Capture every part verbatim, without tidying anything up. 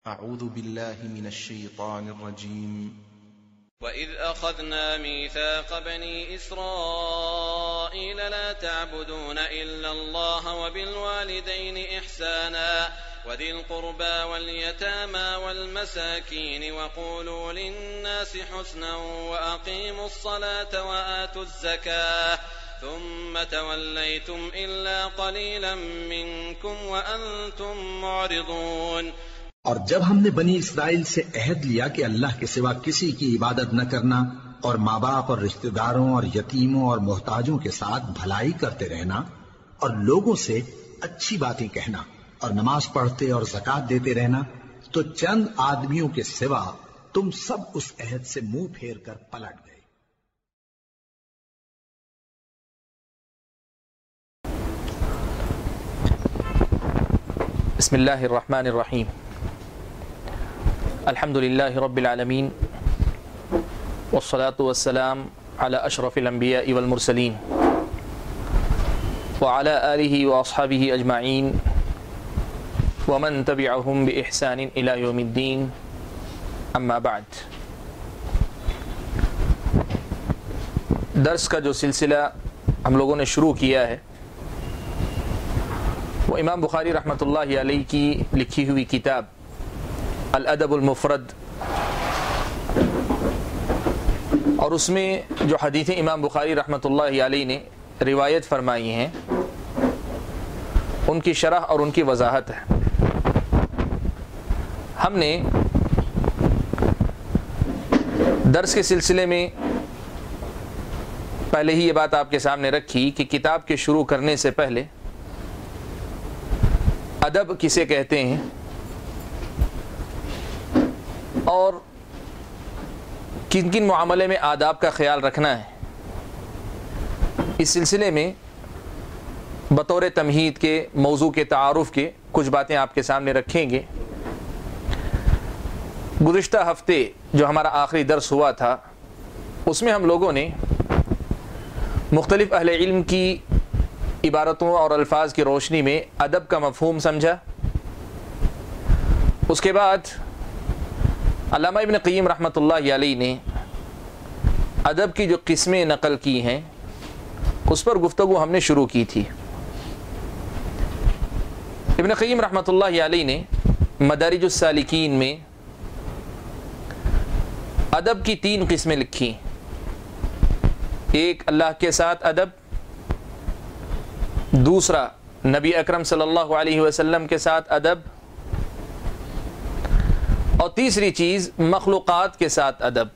أعوذ بالله من الشيطان الرجيم. وَإِذْ أَخَذْنَا مِيثَاقَ بَنِي إِسْرَائِيلَ لَا تَعْبُدُونَ إِلَّا اللَّهَ وَبِالْوَالِدَيْنِ إِحْسَانًا وَذِي الْقُرْبَى وَالْيَتَامَى وَالْمَسَاكِينِ وَقُولُوا لِلنَّاسِ حُسْنًا وَأَقِيمُوا الصَّلَاةَ وَآتُوا الزَّكَاةَ ثُمَّ تَوَلَّيْتُمْ إِلَّا قَلِيلًا مِّنكُمْ وَأَنتُمْ مُعْرِضُونَ. اور جب ہم نے بنی اسرائیل سے عہد لیا کہ اللہ کے سوا کسی کی عبادت نہ کرنا اور ماں باپ اور رشتہ داروں اور یتیموں اور محتاجوں کے ساتھ بھلائی کرتے رہنا اور لوگوں سے اچھی باتیں کہنا اور نماز پڑھتے اور زکوٰۃ دیتے رہنا، تو چند آدمیوں کے سوا تم سب اس عہد سے منہ پھیر کر پلٹ گئے. بسم اللہ الرحمن الرحیم. الحمد للہ رب العالمین والصلاة والسلام على اشرف الانبیاء والمرسلین وعلى آلہ واصحابہ اجمعین ومن تبعہم بإحسان الى یوم الدین. اما بعد، درس کا جو سلسلہ ہم لوگوں نے شروع کیا ہے وہ امام بخاری رحمۃ اللہ علیہ کی لکھی ہوئی کتاب الادب المفرد، اور اس میں جو حدیثیں امام بخاری رحمۃ اللہ علیہ نے روایت فرمائی ہیں ان کی شرح اور ان کی وضاحت ہے. ہم نے درس کے سلسلے میں پہلے ہی یہ بات آپ کے سامنے رکھی کہ کتاب کے شروع کرنے سے پہلے ادب کسے کہتے ہیں اور کن کن معاملے میں آداب کا خیال رکھنا ہے. اس سلسلے میں بطور تمہید کے موضوع کے تعارف کے کچھ باتیں آپ کے سامنے رکھیں گے. گزشتہ ہفتے جو ہمارا آخری درس ہوا تھا اس میں ہم لوگوں نے مختلف اہل علم کی عبارتوں اور الفاظ کی روشنی میں ادب کا مفہوم سمجھا. اس کے بعد علامہ ابن قیم رحمۃ اللہ علیہ نے ادب کی جو قسمیں نقل کی ہیں اس پر گفتگو ہم نے شروع کی تھی. ابن قیم رحمۃ اللہ علیہ نے مدارج السالکین میں ادب کی تین قسمیں لکھی. ایک اللہ کے ساتھ ادب، دوسرا نبی اکرم صلی اللہ علیہ وسلم کے ساتھ ادب، اور تیسری چیز مخلوقات کے ساتھ ادب.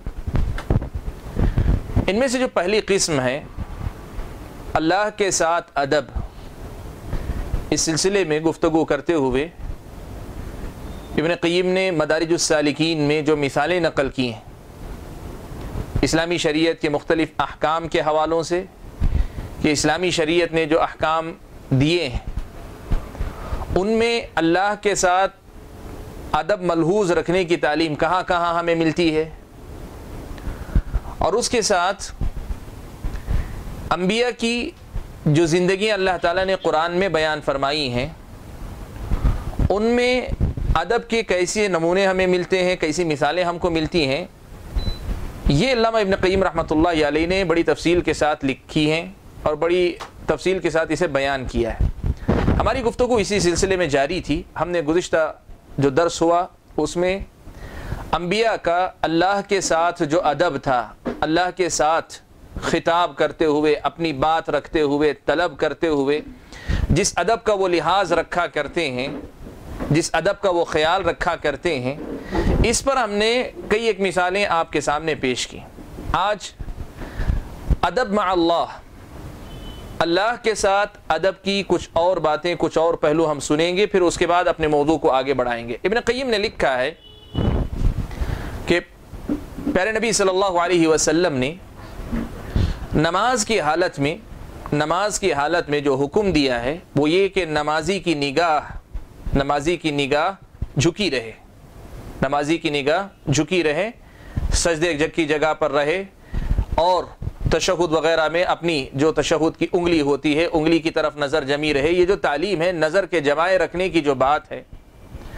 ان میں سے جو پہلی قسم ہے اللہ کے ساتھ ادب، اس سلسلے میں گفتگو کرتے ہوئے ابن قیم نے مدارج السالکین میں جو مثالیں نقل کی ہیں اسلامی شریعت کے مختلف احکام کے حوالوں سے کہ اسلامی شریعت نے جو احکام دیے ہیں ان میں اللہ کے ساتھ ادب ملحوظ رکھنے کی تعلیم کہاں کہاں ہمیں ملتی ہے، اور اس کے ساتھ انبیاء کی جو زندگیاں اللہ تعالیٰ نے قرآن میں بیان فرمائی ہیں ان میں ادب کے کیسے نمونے ہمیں ملتے ہیں، کیسی مثالیں ہم کو ملتی ہیں. یہ علامہ ابن قیم رحمۃ اللہ علیہ نے بڑی تفصیل کے ساتھ لکھی ہیں اور بڑی تفصیل کے ساتھ اسے بیان کیا ہے. ہماری گفتگو اسی سلسلے میں جاری تھی. ہم نے گزشتہ جو درس ہوا اس میں انبیاء کا اللہ کے ساتھ جو ادب تھا، اللہ کے ساتھ خطاب کرتے ہوئے، اپنی بات رکھتے ہوئے، طلب کرتے ہوئے جس ادب کا وہ لحاظ رکھا کرتے ہیں، جس ادب کا وہ خیال رکھا کرتے ہیں، اس پر ہم نے کئی ایک مثالیں آپ کے سامنے پیش کی. آج ادب مع اللہ، اللہ کے ساتھ ادب کی کچھ اور باتیں، کچھ اور پہلو ہم سنیں گے، پھر اس کے بعد اپنے موضوع کو آگے بڑھائیں گے. ابن قیم نے لکھا ہے کہ پیارے نبی صلی اللہ علیہ وسلم نے نماز کی حالت میں نماز کی حالت میں جو حکم دیا ہے وہ یہ کہ نمازی کی نگاہ نمازی کی نگاہ جھکی رہے نمازی کی نگاہ جھکی رہے سجدے کی جگہ پر رہے، اور تشہد وغیرہ میں اپنی جو تشہد کی انگلی ہوتی ہے انگلی کی طرف نظر جمی رہے. یہ جو تعلیم ہے نظر کے جمائے رکھنے کی جو بات ہے،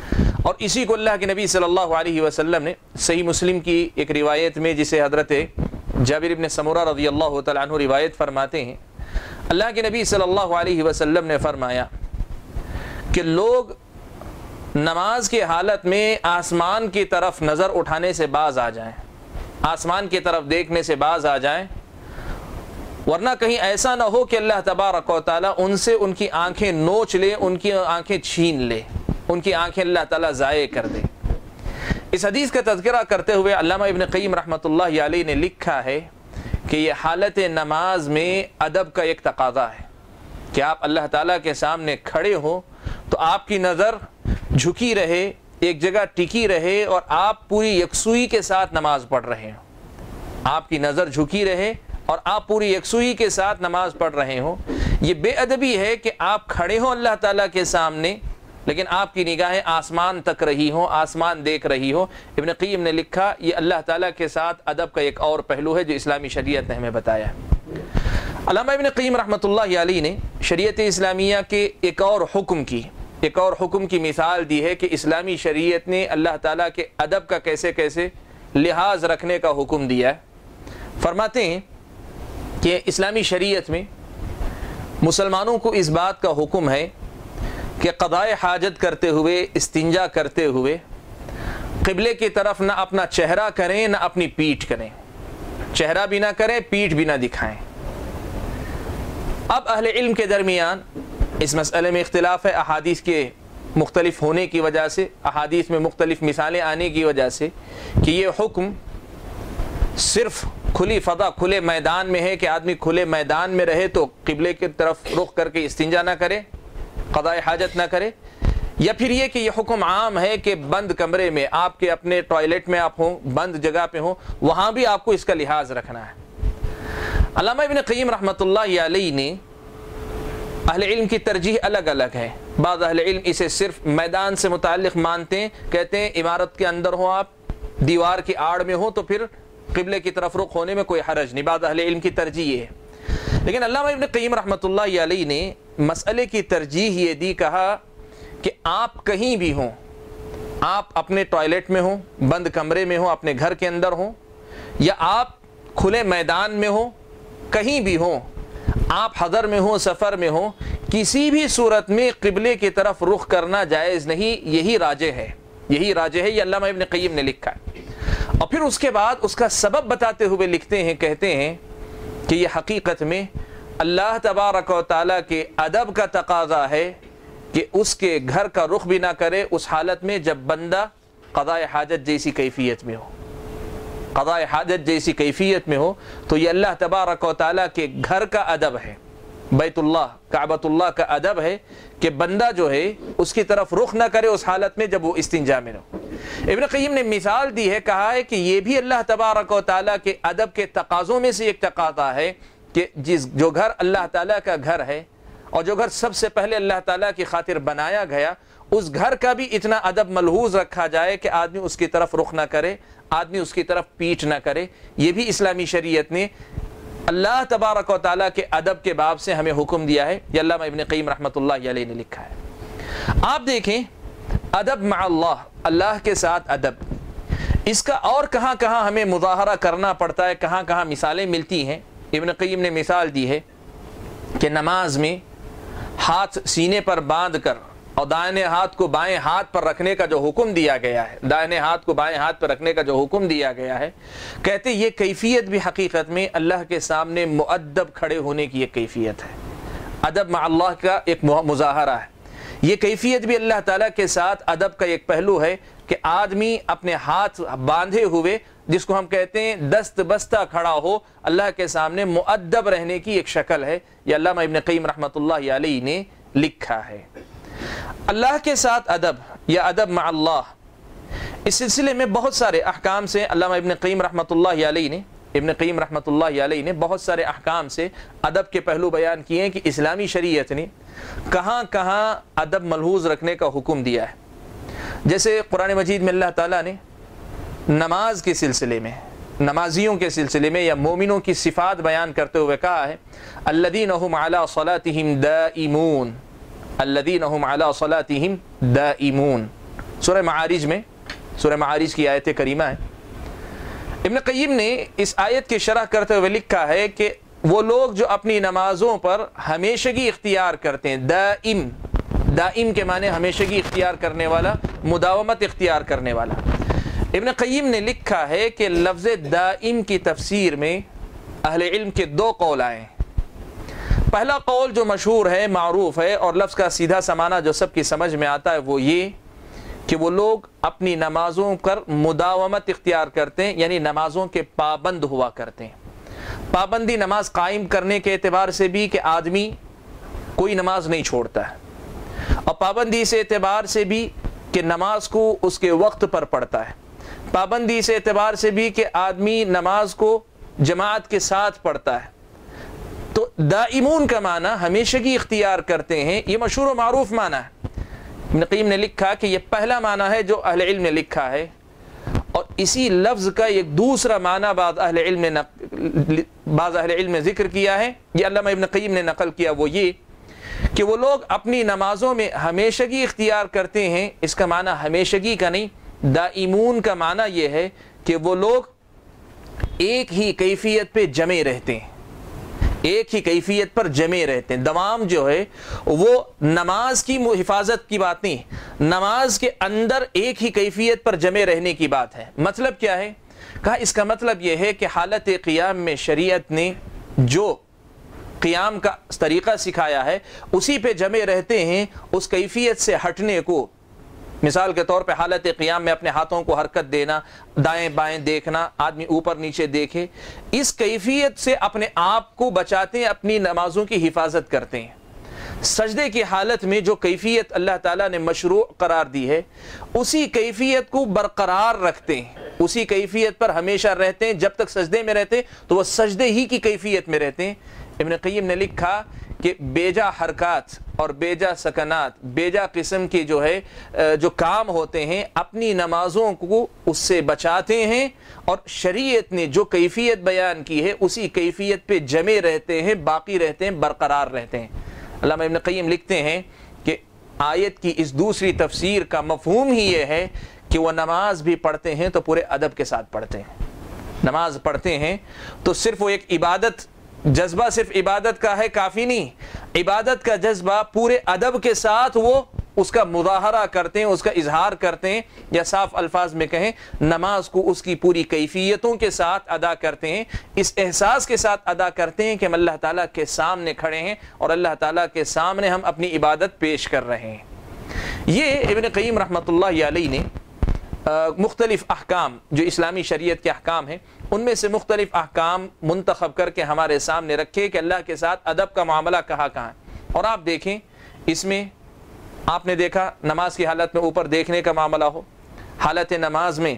اور اسی کو اللہ کے نبی صلی اللہ علیہ وسلم نے صحیح مسلم کی ایک روایت میں، جسے حضرت جابر ابن سمورہ رضی اللہ تعالیٰ عنہ روایت فرماتے ہیں، اللہ کے نبی صلی اللہ علیہ وسلم نے فرمایا کہ لوگ نماز کی حالت میں آسمان کی طرف نظر اٹھانے سے باز آ جائیں، آسمان کی طرف دیکھنے سے باز آ جائیں، ورنہ کہیں ایسا نہ ہو کہ اللہ تبارک و تعالیٰ ان سے ان کی آنکھیں نوچ لے، ان کی آنکھیں چھین لے، ان کی آنکھیں اللہ تعالیٰ ضائع کر دے۔ اس حدیث کا تذکرہ کرتے ہوئے علامہ ابن قیم رحمۃ اللہ علیہ نے لکھا ہے کہ یہ حالت نماز میں ادب کا ایک تقاضا ہے کہ آپ اللہ تعالیٰ کے سامنے کھڑے ہو تو آپ کی نظر جھکی رہے، ایک جگہ ٹکی رہے، اور آپ پوری یکسوئی کے ساتھ نماز پڑھ رہے ہوں، آپ کی نظر جھکی رہے اور آپ پوری یکسوئی کے ساتھ نماز پڑھ رہے ہوں۔ یہ بے ادبی ہے کہ آپ کھڑے ہوں اللہ تعالیٰ کے سامنے لیکن آپ کی نگاہیں آسمان تک رہی ہوں، آسمان دیکھ رہی ہو۔ ابن قیم نے لکھا یہ اللہ تعالیٰ کے ساتھ ادب کا ایک اور پہلو ہے جو اسلامی شریعت نے ہمیں بتایا ہے۔ علامہ ابن قیم رحمۃ اللہ علیہ نے شریعت اسلامیہ کے ایک اور حکم کی ایک اور حکم کی مثال دی ہے کہ اسلامی شریعت نے اللہ تعالیٰ کے ادب کا کیسے کیسے لحاظ رکھنے کا حکم دیا ہے۔ فرماتے ہیں کہ اسلامی شریعت میں مسلمانوں کو اس بات کا حکم ہے کہ قضائے حاجت کرتے ہوئے، استنجا کرتے ہوئے قبلے کی طرف نہ اپنا چہرہ کریں نہ اپنی پیٹھ کریں، چہرہ بھی نہ کریں، پیٹھ بھی نہ دکھائیں۔ اب اہل علم کے درمیان اس مسئلے میں اختلاف ہے، احادیث کے مختلف ہونے کی وجہ سے، احادیث میں مختلف مثالیں آنے کی وجہ سے، کہ یہ حکم صرف کھلی فضا، کھلے میدان میں ہے کہ آدمی کھلے میدان میں رہے تو قبلے کی طرف رخ کر کے استنجا نہ کرے، قضاء حاجت نہ کرے، یا پھر یہ کہ یہ حکم عام ہے کہ بند کمرے میں، آپ کے اپنے ٹوائلٹ میں آپ ہوں، بند جگہ پہ ہوں، وہاں بھی آپ کو اس کا لحاظ رکھنا ہے۔ علامہ ابن قیم رحمۃ اللہ علیہ نے اہل علم کی ترجیح الگ الگ ہے۔ بعض اہل علم اسے صرف میدان سے متعلق مانتے ہیں، کہتے ہیں عمارت کے اندر ہو، آپ دیوار کی آڑ میں ہو تو پھر قبلے کی طرف رخ ہونے میں کوئی حرج نہیں۔ بعض اہل علم کی ترجیح یہ ہے، لیکن علامہ ابن قیم رحمۃ اللہ علیہ نے مسئلے کی ترجیح یہ دی، کہا کہ آپ کہیں بھی ہوں، آپ اپنے ٹوائلٹ میں ہوں، بند کمرے میں ہوں، اپنے گھر کے اندر ہوں، یا آپ کھلے میدان میں ہوں، کہیں بھی ہوں، آپ حضر میں ہوں، سفر میں ہوں، کسی بھی صورت میں قبلے کی طرف رخ کرنا جائز نہیں۔ یہی راجح ہے، یہی راجح ہے، یہ علامہ ابن قیم نے لکھا ہے۔ اور پھر اس کے بعد اس کا سبب بتاتے ہوئے لکھتے ہیں، کہتے ہیں کہ یہ حقیقت میں اللہ تبارک و تعالیٰ کے ادب کا تقاضا ہے کہ اس کے گھر کا رخ بھی نہ کرے اس حالت میں جب بندہ قضاء حاجت جیسی کیفیت میں ہو، قضاء حاجت جیسی کیفیت میں ہو۔ تو یہ اللہ تبارک و تعالیٰ کے گھر کا ادب ہے، بیت اللہ، کعبۃ اللہ کا ادب ہے کہ بندہ جو ہے اس کی طرف رخ نہ کرے اس حالت میں جب وہ استنجا میں ہو۔ ابن قیم نے مثال دی ہے، کہا ہے کہ یہ بھی اللہ تبارک و تعالیٰ کے ادب کے تقاضوں میں سے ایک تقاضا ہے کہ جس جو گھر اللہ تعالیٰ کا گھر ہے اور جو گھر سب سے پہلے اللہ تعالیٰ کی خاطر بنایا گیا، اس گھر کا بھی اتنا ادب ملحوظ رکھا جائے کہ آدمی اس کی طرف رخ نہ کرے، آدمی اس کی طرف پیٹھ نہ کرے۔ یہ بھی اسلامی شریعت نے اللہ تبارک و تعالیٰ کے ادب کے باب سے ہمیں حکم دیا ہے، یہ علامہ ابن قیم رحمۃ اللہ علیہ نے لکھا ہے۔ آپ دیکھیں ادب مع اللہ، اللہ کے ساتھ ادب، اس کا اور کہاں کہاں ہمیں مظاہرہ کرنا پڑتا ہے، کہاں کہاں مثالیں ملتی ہیں۔ ابن قیم نے مثال دی ہے کہ نماز میں ہاتھ سینے پر باندھ کر اور دائیں ہاتھ کو بائیں ہاتھ پر رکھنے کا جو حکم دیا گیا ہے، دائیں ہاتھ کو بائیں ہاتھ پر رکھنے کا جو حکم دیا گیا ہے، کہتے یہ کیفیت بھی حقیقت میں اللہ کے سامنے مؤدب کھڑے ہونے کی ایک کیفیت ہے، ادب مع اللہ کا ایک مظاہرہ ہے۔ یہ کیفیت بھی اللہ تعالیٰ کے ساتھ ادب کا ایک پہلو ہے کہ آدمی اپنے ہاتھ باندھے ہوئے، جس کو ہم کہتے ہیں دست بستہ کھڑا ہو، اللہ کے سامنے مؤدب رہنے کی ایک شکل ہے۔ یہ علامہ ابن قیم رحمۃ اللہ علیہ نے لکھا ہے۔ اللہ کے ساتھ ادب یا ادب مع اللہ، اس سلسلے میں بہت سارے احکام سے علامہ ابن قیم رحمۃ اللہ علیہ نے ابن قیم رحمۃ اللہ علیہ نے بہت سارے احکام سے ادب کے پہلو بیان کیے ہیں کہ اسلامی شریعت نے کہاں کہاں ادب ملحوظ رکھنے کا حکم دیا ہے۔ جیسے قرآن مجید میں اللہ تعالیٰ نے نماز کے سلسلے میں، نمازیوں کے سلسلے میں یا مومنوں کی صفات بیان کرتے ہوئے کہا ہے الذین هم علی صلاتہم دائمون، الذین هم علی صلاتہم دائمون، سورہ معارج میں، سورہ معارج کی آیت کریمہ ہے. ابن قیم نے اس آیت کی شرح کرتے ہوئے لکھا ہے کہ وہ لوگ جو اپنی نمازوں پر ہمیشگی اختیار کرتے ہیں، دائم، دائم کے معنی ہمیشگی اختیار کرنے والا، مداومت اختیار کرنے والا. ابن قیم نے لکھا ہے کہ لفظ دائم کی تفسیر میں اہل علم کے دو قول آئے ہیں. پہلا قول جو مشہور ہے، معروف ہے، اور لفظ کا سیدھا سا معنی جو سب کی سمجھ میں آتا ہے وہ یہ کہ وہ لوگ اپنی نمازوں پر مداومت اختیار کرتے ہیں، یعنی نمازوں کے پابند ہوا کرتے ہیں. پابندی نماز قائم کرنے کے اعتبار سے بھی کہ آدمی کوئی نماز نہیں چھوڑتا ہے، اور پابندی سے اعتبار سے بھی کہ نماز کو اس کے وقت پر پڑھتا ہے، پابندی سے اعتبار سے بھی کہ آدمی نماز کو جماعت کے ساتھ پڑھتا ہے. تو دائمون کا معنی ہمیشگی اختیار کرتے ہیں، یہ مشہور و معروف معنی ہے. ابن قیم نے لکھا کہ یہ پہلا معنی ہے جو اہل علم نے لکھا ہے، اور اسی لفظ کا ایک دوسرا معنی بعض اہل علم نے بعض اہل علم نے ذکر کیا ہے، یہ علامہ ابن قیم نے نقل کیا، وہ یہ کہ وہ لوگ اپنی نمازوں میں ہمیشگی اختیار کرتے ہیں. اس کا معنی ہمیشگی کا نہیں، دائمون کا معنی یہ ہے کہ وہ لوگ ایک ہی کیفیت پہ جمے رہتے ہیں، ایک ہی کیفیت پر جمے رہتے ہیں. دوام جو ہے وہ نماز کی حفاظت کی بات نہیں، نماز کے اندر ایک ہی کیفیت پر جمے رہنے کی بات ہے. مطلب کیا ہے؟ کہا اس کا مطلب یہ ہے کہ حالت قیام میں شریعت نے جو قیام کا طریقہ سکھایا ہے اسی پہ جمے رہتے ہیں، اس کیفیت سے ہٹنے کو. مثال کے طور پہ حالت قیام میں اپنے ہاتھوں کو حرکت دینا، دائیں بائیں دیکھنا، آدمی اوپر نیچے دیکھے، اس کیفیت سے اپنے آپ کو بچاتے ہیں، اپنی نمازوں کی حفاظت کرتے ہیں. سجدے کی حالت میں جو کیفیت اللہ تعالیٰ نے مشروع قرار دی ہے اسی کیفیت کو برقرار رکھتے ہیں، اسی کیفیت پر ہمیشہ رہتے ہیں. جب تک سجدے میں رہتے ہیں تو وہ سجدے ہی کی کیفیت میں رہتے ہیں. ابن قیم نے لکھا کہ بیجا حرکات اور بیجا سکنات، بیجا قسم کی جو ہے جو کام ہوتے ہیں اپنی نمازوں کو اس سے بچاتے ہیں، اور شریعت نے جو کیفیت بیان کی ہے اسی کیفیت پہ جمے رہتے ہیں، باقی رہتے ہیں، برقرار رہتے ہیں. علامہ ابن قیم لکھتے ہیں کہ آیت کی اس دوسری تفسیر کا مفہوم ہی یہ ہے کہ وہ نماز بھی پڑھتے ہیں تو پورے ادب کے ساتھ پڑھتے ہیں. نماز پڑھتے ہیں تو صرف وہ ایک عبادت، جذبہ صرف عبادت کا ہے کافی نہیں، عبادت کا جذبہ پورے ادب کے ساتھ وہ اس کا مظاہرہ کرتے ہیں، اس کا اظہار کرتے ہیں، یا صاف الفاظ میں کہیں نماز کو اس کی پوری کیفیتوں کے ساتھ ادا کرتے ہیں، اس احساس کے ساتھ ادا کرتے ہیں کہ ہم اللہ تعالیٰ کے سامنے کھڑے ہیں اور اللہ تعالیٰ کے سامنے ہم اپنی عبادت پیش کر رہے ہیں. یہ ابن قیم رحمۃ اللہ علیہ نے مختلف احکام جو اسلامی شریعت کے احکام ہیں ان میں سے مختلف احکام منتخب کر کے ہمارے سامنے رکھے کہ اللہ کے ساتھ ادب کا معاملہ کہاں کہاں ہے. اور آپ دیکھیں اس میں آپ نے دیکھا نماز کی حالت میں اوپر دیکھنے کا معاملہ ہو، حالت نماز میں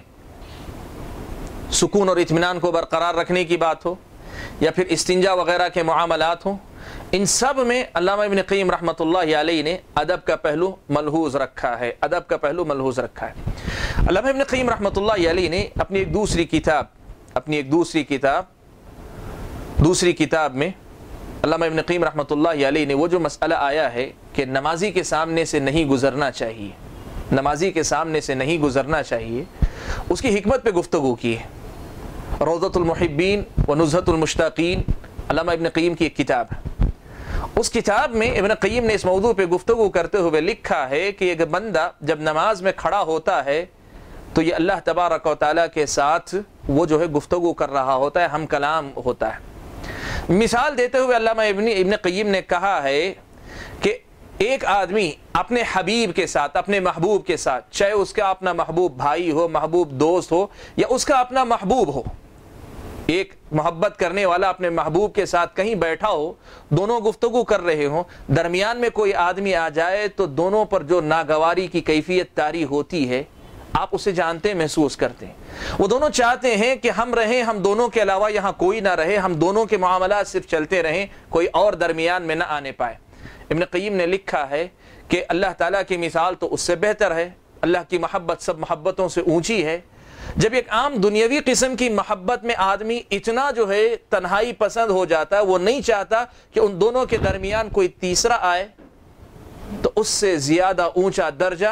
سکون اور اطمینان کو برقرار رکھنے کی بات ہو، یا پھر استنجا وغیرہ کے معاملات ہوں، ان سب میں علامہ ابن قیم رحمۃ اللہ علیہ نے ادب کا پہلو ملحوظ رکھا ہے، ادب کا پہلو ملحوظ رکھا ہے. علامہ ابن قیم رحمۃ اللہ علیہ نے اپنی ایک دوسری کتاب اپنی ایک دوسری کتاب دوسری کتاب میں علامہ ابن قیم رحمۃ اللہ علیہ نے وہ جو مسئلہ آیا ہے کہ نمازی کے سامنے سے نہیں گزرنا چاہیے، نمازی کے سامنے سے نہیں گزرنا چاہیے، اس کی حکمت پہ گفتگو کی ہے. روضۃ المحبین و نزہۃ المشتاقین علامہ ابن قیم کی ایک کتاب ہے. اس کتاب میں ابن قیم نے اس موضوع پہ گفتگو کرتے ہوئے لکھا ہے کہ ایک بندہ جب نماز میں کھڑا ہوتا ہے تو یہ اللہ تبارک و تعالیٰ کے ساتھ وہ جو ہے گفتگو کر رہا ہوتا ہے، ہم کلام ہوتا ہے. مثال دیتے ہوئے علامہ ابن ابن قیم نے کہا ہے کہ ایک آدمی اپنے حبیب کے ساتھ، اپنے محبوب کے ساتھ، چاہے اس کا اپنا محبوب بھائی ہو، محبوب دوست ہو، یا اس کا اپنا محبوب ہو، ایک محبت کرنے والا اپنے محبوب کے ساتھ کہیں بیٹھا ہو، دونوں گفتگو کر رہے ہوں، درمیان میں کوئی آدمی آ جائے تو دونوں پر جو ناگواری کی کیفیت طاری ہوتی ہے آپ اسے جانتے ہیں، محسوس کرتے ہیں. وہ دونوں چاہتے ہیں کہ ہم رہیں، ہم دونوں کے علاوہ یہاں کوئی نہ رہے، ہم دونوں کے معاملات صرف چلتے رہیں، کوئی اور درمیان میں نہ آنے پائے. ابن قیم نے لکھا ہے کہ اللہ تعالیٰ کی مثال تو اس سے بہتر ہے، اللہ کی محبت سب محبتوں سے اونچی ہے. جب ایک عام دنیاوی قسم کی محبت میں آدمی اتنا جو ہے تنہائی پسند ہو جاتا ہے، وہ نہیں چاہتا کہ ان دونوں کے درمیان کوئی تیسرا آئے، تو اس سے زیادہ اونچا درجہ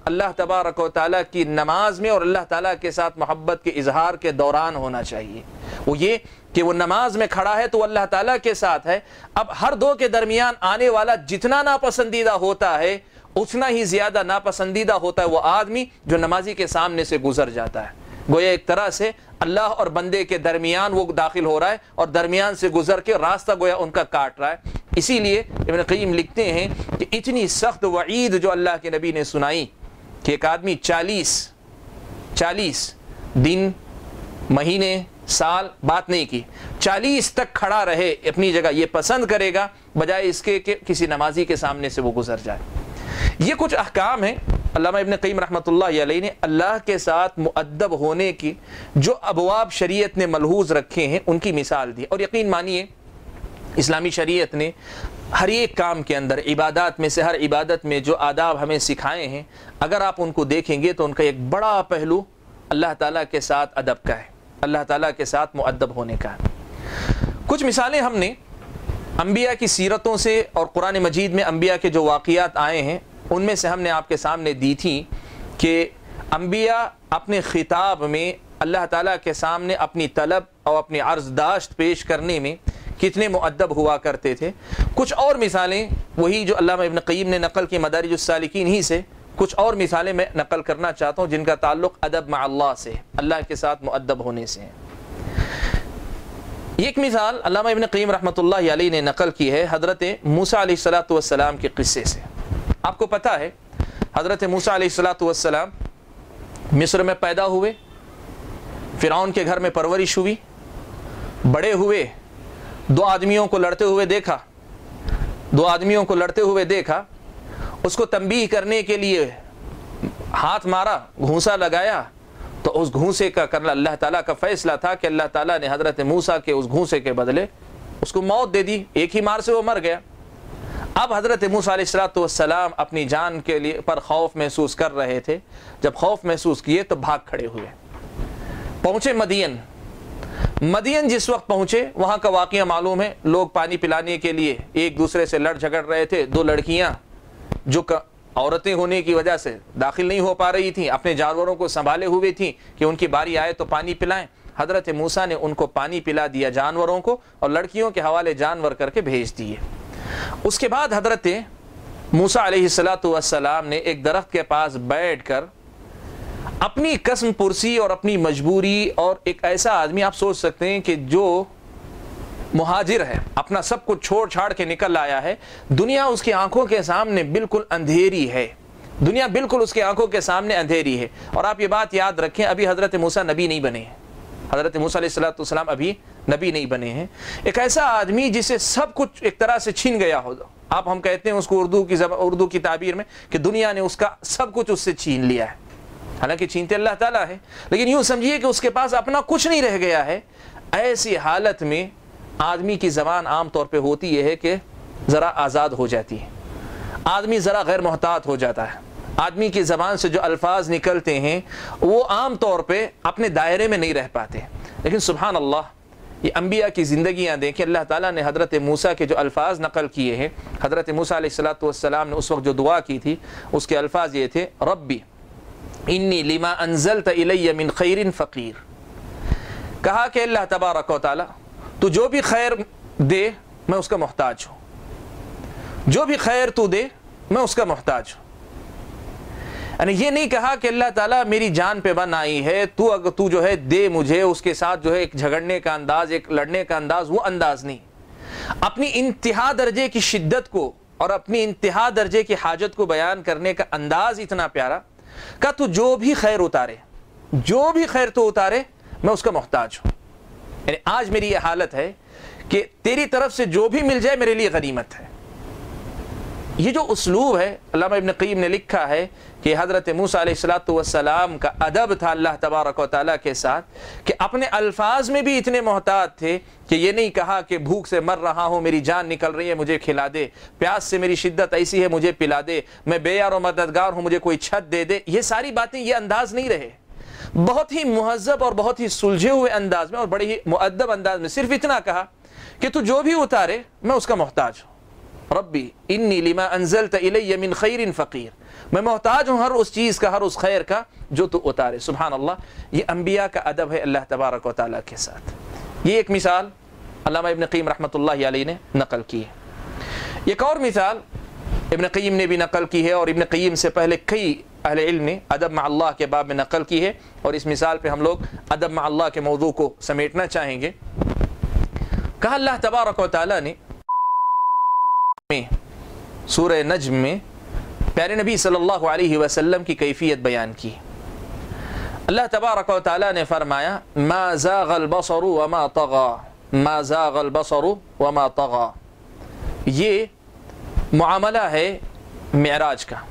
اللہ تبارک و تعالیٰ کی نماز میں اور اللہ تعالیٰ کے ساتھ محبت کے اظہار کے دوران ہونا چاہیے. وہ یہ کہ وہ نماز میں کھڑا ہے تو اللہ تعالیٰ کے ساتھ ہے. اب ہر دو کے درمیان آنے والا جتنا ناپسندیدہ ہوتا ہے اتنا ہی زیادہ ناپسندیدہ ہوتا ہے وہ آدمی جو نمازی کے سامنے سے گزر جاتا ہے. گویا ایک طرح سے اللہ اور بندے کے درمیان وہ داخل ہو رہا ہے اور درمیان سے گزر کے راستہ گویا ان کا کاٹ رہا ہے. اسی لیے ابن قیم لکھتے ہیں کہ اتنی سخت وعید جو اللہ کے نبی نے سنائی کہ ایک آدمی چالیس چالیس دن مہینے سال بات نہیں کی, چالیس تک کھڑا رہے اپنی جگہ, یہ پسند کرے گا بجائے اس کے کہ کسی نمازی کے سامنے سے وہ گزر جائے. یہ کچھ احکام ہیں علامہ ابن قیم رحمۃ اللہ علیہ نے اللہ کے ساتھ مؤدب ہونے کی جو ابواب شریعت نے ملحوظ رکھے ہیں ان کی مثال دی. اور یقین مانیے اسلامی شریعت نے ہر ایک کام کے اندر, عبادات میں سے ہر عبادت میں جو آداب ہمیں سکھائے ہیں, اگر آپ ان کو دیکھیں گے تو ان کا ایک بڑا پہلو اللہ تعالیٰ کے ساتھ ادب کا ہے, اللہ تعالیٰ کے ساتھ مؤدب ہونے کا ہے. کچھ مثالیں ہم نے انبیاء کی سیرتوں سے اور قرآن مجید میں انبیاء کے جو واقعات آئے ہیں ان میں سے ہم نے آپ کے سامنے دی تھی کہ انبیاء اپنے خطاب میں اللہ تعالیٰ کے سامنے اپنی طلب اور اپنی عرض داشت پیش کرنے میں کتنے مؤدب ہوا کرتے تھے. کچھ اور مثالیں وہی جو علامہ ابن قیم نے نقل کی مدارج السالکین ہی سے, کچھ اور مثالیں میں نقل کرنا چاہتا ہوں جن کا تعلق ادب مع اللہ سے, اللہ کے ساتھ مؤدب ہونے سے ہے. ایک مثال علامہ ابن قیم رحمۃ اللہ علیہ نے نقل کی ہے حضرت موسیٰ علیہ الصلوۃ والسلام کے قصے سے. آپ کو پتہ ہے حضرت موسیٰ علیہ الصلوۃ والسلام مصر میں پیدا ہوئے, فرعون کے گھر میں پرورش ہوئی, بڑے ہوئے, دو آدمیوں کو لڑتے ہوئے دیکھا دو آدمیوں کو لڑتے ہوئے دیکھا اس کو تنبیہ کرنے کے لیے ہاتھ مارا, گھونسا لگایا, تو اس گھونسے کا کرنا اللہ تعالیٰ کا فیصلہ تھا کہ اللہ تعالیٰ نے حضرت موسیٰ کے اس گھونسے کے بدلے اس کو موت دے دی, ایک ہی مار سے وہ مر گیا. اب حضرت موسیٰ علیہ الصلوۃ والسلام اپنی جان کے لیے پر خوف محسوس کر رہے تھے. جب خوف محسوس کیے تو بھاگ کھڑے ہوئے, پہنچے مدین. مدین جس وقت پہنچے وہاں کا واقعہ معلوم ہے, لوگ پانی پلانے کے لیے ایک دوسرے سے لڑ جھگڑ رہے تھے. دو لڑکیاں جو عورتیں ہونے کی وجہ سے داخل نہیں ہو پا رہی تھیں, اپنے جانوروں کو سنبھالے ہوئے تھیں کہ ان کی باری آئے تو پانی پلائیں. حضرت موسیٰ نے ان کو پانی پلا دیا جانوروں کو, اور لڑکیوں کے حوالے جانور کر کے بھیج دیے. اس کے بعد حضرت موسیٰ علیہ الصلوۃ والسلام نے ایک درخت کے پاس بیٹھ کر اپنی قسم پرسی اور اپنی مجبوری, اور ایک ایسا آدمی آپ سوچ سکتے ہیں کہ جو مہاجر ہے, اپنا سب کچھ چھوڑ چھاڑ کے نکل آیا ہے, دنیا اس کی آنکھوں کے سامنے بالکل اندھیری ہے, دنیا بالکل اس کی آنکھوں کے سامنے اندھیری ہے. اور آپ یہ بات یاد رکھیں, ابھی حضرت موسیٰ نبی نہیں بنے ہیں, حضرت موسیٰ علیہ الصلوۃ والسلام ابھی نبی نہیں بنے ہیں. ایک ایسا آدمی جسے سب کچھ ایک طرح سے چھین گیا ہو, آپ ہم کہتے ہیں اس کو اردو کی اردو کی تعبیر میں کہ دنیا نے اس کا سب کچھ اس سے چھین لیا ہے, حالانکہ چھینتے اللہ تعالیٰ ہے, لیکن یوں سمجھیے کہ اس کے پاس اپنا کچھ نہیں رہ گیا ہے. ایسی حالت میں آدمی کی زبان عام طور پہ ہوتی یہ ہے کہ ذرا آزاد ہو جاتی ہے, آدمی ذرا غیر محتاط ہو جاتا ہے. آدمی کی زبان سے جو الفاظ نکلتے ہیں وہ عام طور پہ اپنے دائرے میں نہیں رہ پاتے. لیکن سبحان اللہ, یہ انبیاء کی زندگیاں دیکھیں, اللہ تعالیٰ نے حضرت موسیٰ کے جو الفاظ نقل کیے ہیں, حضرت موسیٰ علیہ الصلوۃ والسلام نے اس وقت جو دعا کی تھی اس کے الفاظ یہ تھے, ربی انی لما انزلت الی من خیر فقیر. کہا کہ اللہ تبارک و تعالی تو جو بھی خیر دے میں اس کا محتاج ہوں, جو بھی خیر تو دے میں اس کا محتاج ہوں. یعنی یہ نہیں کہا کہ اللہ تعالیٰ میری جان پہ بن آئی ہے, تو اگر تو جو ہے دے مجھے, اس کے ساتھ جو ہے ایک جھگڑنے کا انداز, ایک لڑنے کا انداز, وہ انداز نہیں. اپنی انتہا درجے کی شدت کو اور اپنی انتہا درجے کی حاجت کو بیان کرنے کا انداز اتنا پیارا کہ تو جو بھی خیر اتارے, جو بھی خیر تو اتارے میں اس کا محتاج ہوں. یعنی آج میری یہ حالت ہے کہ تیری طرف سے جو بھی مل جائے میرے لیے غنیمت ہے. یہ جو اسلوب ہے, علامہ ابن قیم نے لکھا ہے کہ حضرت موسیٰ علیہ الصلوۃ والسلام کا ادب تھا اللہ تبارک و تعالیٰ کے ساتھ کہ اپنے الفاظ میں بھی اتنے محتاط تھے کہ یہ نہیں کہا کہ بھوک سے مر رہا ہوں, میری جان نکل رہی ہے, مجھے کھلا دے, پیاس سے میری شدت ایسی ہے مجھے پلا دے, میں بے یار و مددگار ہوں مجھے کوئی چھت دے دے. یہ ساری باتیں, یہ انداز نہیں رہے. بہت ہی مہذب اور بہت ہی سلجھے ہوئے انداز میں اور بڑے ہی مؤدب انداز میں صرف اتنا کہا کہ تو جو بھی اتارے میں اس کا محتاج ہوں. ربی انی لما انزلت الی من خیر فقیر، میں محتاج ہوں ہر اس چیز کا، ہر اس خیر کا جو تو اتارے۔ سبحان اللہ، یہ انبیاء کا ادب ہے اللہ تبارک و تعالیٰ کے ساتھ۔ یہ ایک مثال علامہ ابن قیم رحمۃ اللہ علیہ نے نقل کی ہے۔ ایک اور مثال ابن قیم نے بھی نقل کی ہے، اور ابن قیم سے پہلے کئی اہل علم نے ادب مع اللہ کے باب میں نقل کی ہے، اور اس مثال پہ ہم لوگ ادب مع اللہ کے موضوع کو سمیٹنا چاہیں گے۔ کہا اللہ تبارک و تعالیٰ نے سورہ نجم میں پیارے نبی صلی اللہ علیہ وسلم کی کیفیت بیان کی۔ اللہ تبارک و تعالیٰ نے فرمایا ما زاغ البصر وما طغى، ما زاغ البصر وما طغى، یہ معاملہ ہے معراج کا۔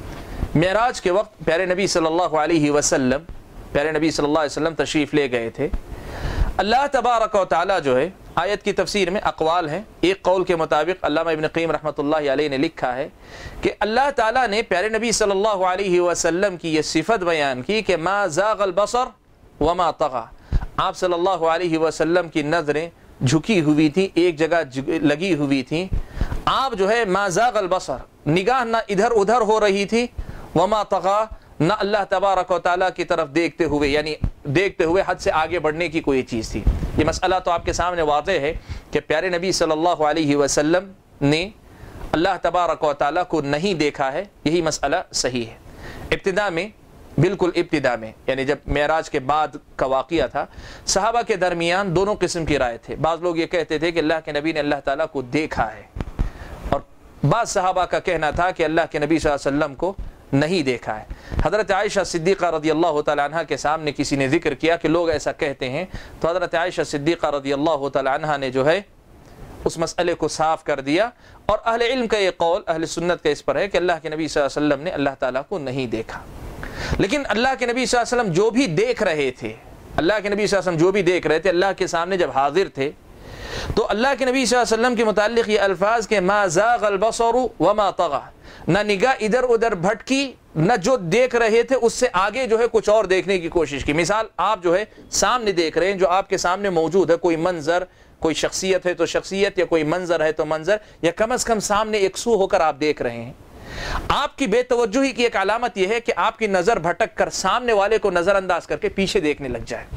معراج کے وقت پیارے نبی صلی اللہ علیہ وسلم پیارے نبی صلی اللہ علیہ وسلم تشریف لے گئے تھے۔ اللہ تبارک و تعالیٰ جو ہے، آیت کی تفسیر میں اقوال ہیں، ایک قول کے مطابق علامہ ابن قیم رحمۃ اللہ علیہ نے لکھا ہے کہ اللہ تعالیٰ نے پیارے نبی صلی اللہ علیہ وسلم کی یہ صفت بیان کی کہ ما زاغ البصر وما طغى، آپ صلی اللہ علیہ وسلم کی نظریں جھکی ہوئی تھیں، ایک جگہ لگی ہوئی تھیں۔ آپ جو ہے ما زاغ البصر، نگاہ نہ ادھر ادھر ہو رہی تھی، وما طغى، نہ اللہ تبارک و تعالیٰ کی طرف دیکھتے ہوئے، یعنی دیکھتے ہوئے حد سے آگے بڑھنے کی کوئی چیز تھی۔ یہ مسئلہ تو آپ کے سامنے واضح ہے کہ پیارے نبی صلی اللہ علیہ وسلم نے اللہ تبارک و تعالیٰ کو نہیں دیکھا ہے، یہی مسئلہ صحیح ہے۔ ابتدا میں، بالکل ابتدا میں، یعنی جب معراج کے بعد کا واقعہ تھا، صحابہ کے درمیان دونوں قسم کی رائے تھے۔ بعض لوگ یہ کہتے تھے کہ اللہ کے نبی نے اللہ تعالیٰ کو دیکھا ہے، اور بعض صحابہ کا کہنا تھا کہ اللہ کے نبی صلی اللہ علیہ وسلم کو نہیں دیکھا ہے۔ حضرت عائشہ صدیقہ رضی اللہ تعالی عنہ کے سامنے کسی نے ذکر کیا کہ لوگ ایسا کہتے ہیں، تو حضرت عائشہ صدیقہ رضی اللہ تعالی عنہ نے جو ہے اس مسئلے کو صاف کر دیا، اور اہل علم کا یہ قول، اہل سنت کا اس پر ہے کہ اللہ کے نبی صلی اللہ علیہ وسلم نے اللہ تعالیٰ کو نہیں دیکھا۔ لیکن اللہ کے نبی صلی اللہ علیہ وسلم جو بھی دیکھ رہے تھے، اللہ کے نبی صلی اللہ علیہ وسلم جو بھی دیکھ رہے تھے، اللہ کے سامنے جب حاضر تھے، تو اللہ کے نبی صلی اللہ علیہ وسلم کے متعلق یہ الفاظ کہ ما زاغ البصر وما طغى، نہ نگاہ ادھر ادھر بھٹکی، نہ جو دیکھ رہے تھے اس سے آگے جو ہے کچھ اور دیکھنے کی کوشش کی۔ مثال، آپ جو ہے سامنے دیکھ رہے ہیں، جو آپ کے سامنے موجود ہے، کوئی منظر، کوئی شخصیت ہے تو شخصیت، یا کوئی منظر ہے تو منظر، یا کم از کم سامنے ایک سو ہو کر آپ دیکھ رہے ہیں۔ آپ کی بے توجہی کی ایک علامت یہ ہے کہ آپ کی نظر بھٹک کر سامنے والے کو نظر انداز کر کے پیچھے دیکھنے لگ جائے،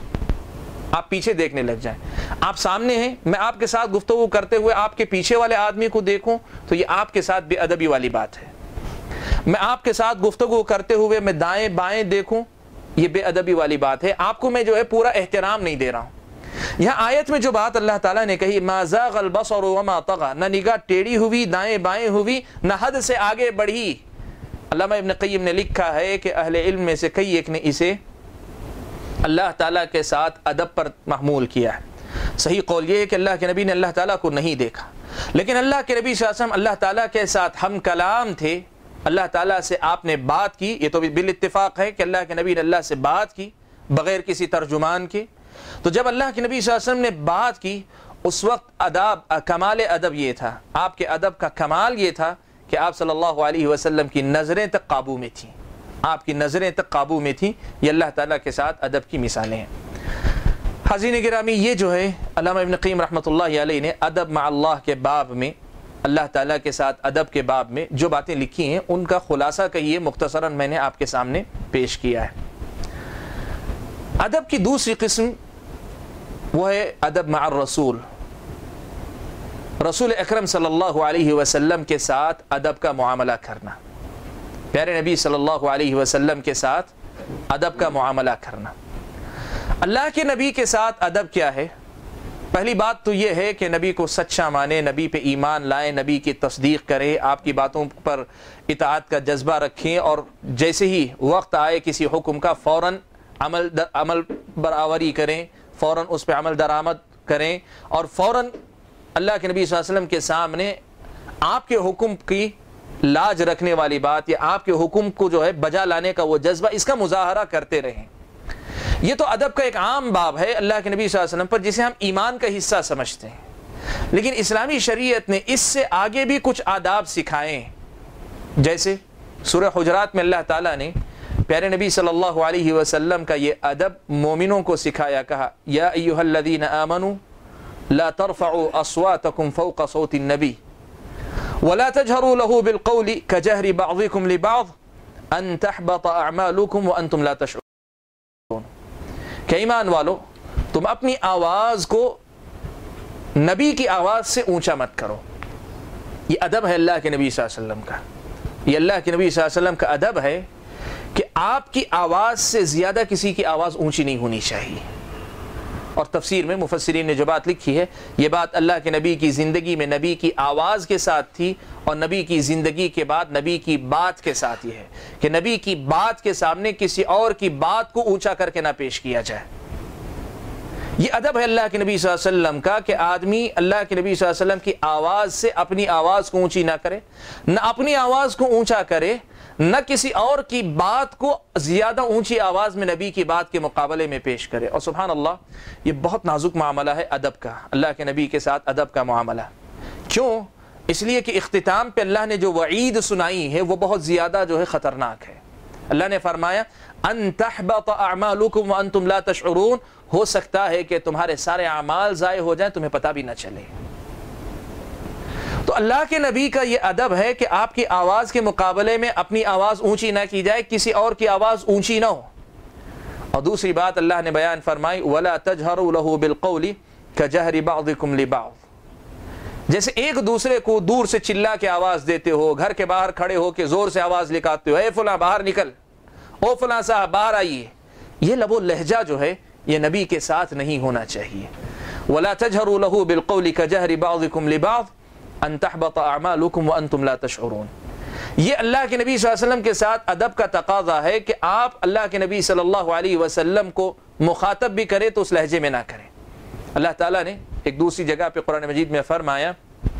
آپ پیچھے دیکھنے لگ جائیں۔ آپ سامنے ہیں، میں آپ کے ساتھ گفتگو کرتے ہوئے آپ کے پیچھے والے آدمی کو دیکھوں تو یہ آپ کے ساتھ بے ادبی والی بات ہے۔ میں آپ کے ساتھ گفتگو کرتے ہوئے میں دائیں بائیں دیکھوں، یہ بے ادبی والی بات ہے، آپ کو میں جو ہے پورا احترام نہیں دے رہا ہوں۔ یہاں آیت میں جو بات اللہ تعالیٰ نے کہی ما زاغ البصر وما طغى، نہ نگاہ ٹیڑھی ہوئی، دائیں بائیں ہوئی، نہ حد سے آگے بڑھی۔ علامہ ابن قیم نے لکھا ہے کہ اہل علم میں سے کئی ایک نے اسے اللہ تعالیٰ کے ساتھ ادب پر محمول کیا ہے۔ صحیح قول یہ ہے کہ اللہ کے نبی نے اللہ تعالیٰ کو نہیں دیکھا، لیکن اللہ کے نبی صلی اللہ علیہ وسلم اللہ تعالیٰ کے ساتھ ہم کلام تھے، اللہ تعالیٰ سے آپ نے بات کی۔ یہ تو بالاتفاق ہے کہ اللہ کے نبی نے اللہ سے بات کی بغیر کسی ترجمان کے۔ تو جب اللہ کے نبی صلی اللہ علیہ وسلم نے بات کی، اس وقت ادب، کمال ادب یہ تھا، آپ کے ادب کا کمال یہ تھا کہ آپ صلی اللہ علیہ وسلم کی نظریں تک قابو میں تھیں، آپ کی نظریں تک قابو میں تھیں۔ یہ اللہ تعالیٰ کے ساتھ ادب کی مثالیں ہیں۔ حاضرین گرامی، یہ جو ہے علامہ ابن قیم رحمۃ اللہ علیہ نے ادب مع اللہ کے باب میں، اللہ تعالیٰ کے ساتھ ادب کے باب میں جو باتیں لکھی ہیں، ان کا خلاصہ کہیے مختصراً میں نے آپ کے سامنے پیش کیا ہے۔ ادب کی دوسری قسم وہ ہے ادب مع الرسول، رسول اکرم صلی اللہ علیہ وسلم کے ساتھ ادب کا معاملہ کرنا، پیارے نبی صلی اللہ علیہ وسلم کے ساتھ ادب کا معاملہ کرنا۔ اللہ کے نبی کے ساتھ ادب کیا ہے؟ پہلی بات تو یہ ہے کہ نبی کو سچا مانے، نبی پہ ایمان لائیں، نبی کی تصدیق کریں، آپ کی باتوں پر اطاعت کا جذبہ رکھیں، اور جیسے ہی وقت آئے کسی حکم کا فوراً عمل عمل برآوری کریں، فوراً اس پہ عمل درآمد کریں، اور فوراً اللہ کے نبی صلی اللہ علیہ وسلم کے سامنے آپ کے حکم کی لاج رکھنے والی بات، یا آپ کے حکم کو جو ہے بجا لانے کا وہ جذبہ، اس کا مظاہرہ کرتے رہیں۔ یہ تو ادب کا ایک عام باب ہے اللہ کے نبی صلی اللہ علیہ وسلم پر، جسے ہم ایمان کا حصہ سمجھتے ہیں، لیکن اسلامی شریعت نے اس سے آگے بھی کچھ آداب سکھائے، جیسے سورہ حجرات میں اللہ تعالیٰ نے پیارے نبی صلی اللہ علیہ وسلم کا یہ ادب مومنوں کو سکھایا، کہا یا ایھا الذین آمنوا لا ترفعوا اصواتکم فوق صوت النبی ولا تجهروا له بالقول كجهر بعضكم لبعض ان تحبط اعمالكم وانتم لا تشعرون. کہ ایمان والو تم اپنی آواز کو نبی کی آواز سے اونچا مت کرو. یہ ادب ہے اللہ کے نبی صلی اللہ علیہ وسلم کا. یہ اللہ کے نبی صلی اللہ علیہ وسلم کا ادب ہے کہ آپ کی آواز سے زیادہ کسی کی آواز اونچی نہیں ہونی چاہیے. اور تفسیر میں مفسرین نے جو بات لکھی ہے یہ بات اللہ کے نبی کی زندگی میں نبی کی آواز کے ساتھ تھی اور نبی کی زندگی کے بعد نبی کی بات کے ساتھ یہ ہے کہ نبی کی بات کے سامنے کسی اور کی بات کو اونچا کر کے نہ پیش کیا جائے. یہ ادب ہے اللہ کے نبی صلی اللہ علیہ وسلم کا کہ آدمی اللہ کے نبی صلی اللہ علیہ وسلم کی آواز سے اپنی آواز کو اونچی نہ کرے, نہ اپنی آواز کو اونچا کرے, نہ کسی اور کی بات کو زیادہ اونچی آواز میں نبی کی بات کے مقابلے میں پیش کرے. اور سبحان اللہ یہ بہت نازک معاملہ ہے ادب کا, اللہ کے نبی کے ساتھ ادب کا معاملہ. کیوں؟ اس لیے کہ اختتام پہ اللہ نے جو وعید سنائی ہے وہ بہت زیادہ جو ہے خطرناک ہے. اللہ نے فرمایا ان تحبط اعمالکم وانتم لا تشعرون, ہو سکتا ہے کہ تمہارے سارے اعمال ضائع ہو جائیں تمہیں پتہ بھی نہ چلے. تو اللہ کے نبی کا یہ ادب ہے کہ آپ کی آواز کے مقابلے میں اپنی آواز اونچی نہ کی جائے, کسی اور کی آواز اونچی نہ ہو. اور دوسری بات اللہ نے بیان فرمائی وَلَا تَجْهَرُوا لَهُ بِالْقَوْلِ كَجَهْرِ بَعْضِكُمْ لِبَعْضٍ, جیسے ایک دوسرے کو دور سے چلا کے آواز دیتے ہو, گھر کے باہر کھڑے ہو کے زور سے آواز نکالتے ہو, اے فلاں باہر نکل, او فلاں صاحب باہر آئیے. یہ لب و لہجہ جو ہے یہ نبی کے ساتھ نہیں ہونا چاہیے. وَلَا تَجْهَرُوا لَهُ بِالْقَوْلِ كَجَهْرِ بَعْضِكُمْ لِبَعْضٍ ان تحبط اعمالکم وانتم لا تشعرون. یہ اللہ کے نبی صلی اللہ علیہ وسلم کے ساتھ ادب کا تقاضا ہے کہ آپ اللہ کے نبی صلی اللہ علیہ وسلم کو مخاطب بھی کرے تو اس لہجے میں نہ کریں. اللہ تعالیٰ نے ایک دوسری جگہ پہ قرآن مجید میں فرمایا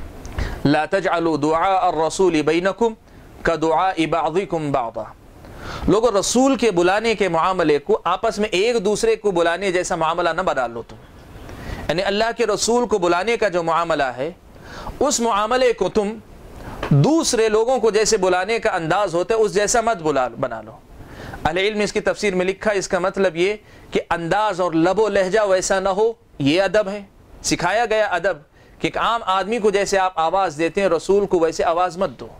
لا تجعلوا دعاء الرسول بینکم کدعاء بعضکم بعضا. لوگوں رسول کے بلانے کے معاملے کو آپس میں ایک دوسرے کو بلانے جیسا معاملہ نہ بنا لو تم. یعنی اللہ کے رسول کو بلانے کا جو معاملہ ہے اس معاملے کو تم دوسرے لوگوں کو جیسے بلانے کا انداز ہوتا ہے اس جیسا مت بلا بنا لو. اہل علم اس کی تفسیر میں لکھا اس کا مطلب یہ کہ انداز اور لب و لہجہ ویسا نہ ہو, یہ ادب ہے, سکھایا گیا ادب کہ ایک عام آدمی کو جیسے آپ آواز دیتے ہیں رسول کو ویسے آواز مت دو.